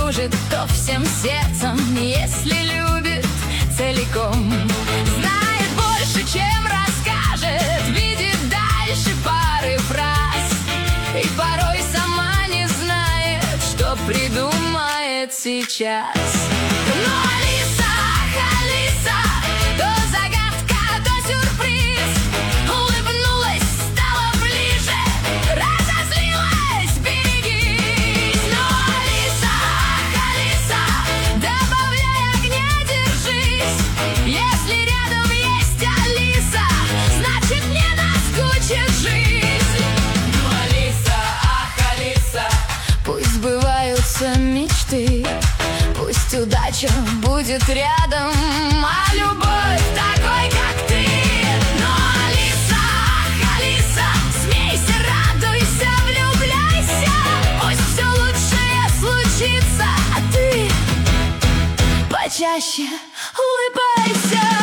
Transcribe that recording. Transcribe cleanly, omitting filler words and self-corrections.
дружит, то всем сердцем, если любит целиком. Знает больше, чем расскажет, видит дальше пары фраз, и порой сама не знает, что придумает сейчас. Но Алиса, ах, Алиса, то загадка, то сюрприз. Улыбнулась, стала ближе, разозлилась, берегись. Но Алиса, ах, Алиса, добавляй огня, держись. Если рядом есть Алиса, значит не наскучит жизнь. Но Алиса, ах, Алиса, пусть сбываются мечты, пусть удача будет рядом, а любовь такой, как ты. Но Алиса, ах, Алиса, смейся, радуйся, влюбляйся, пусть все лучшее случится, а ты почаще улыбайся.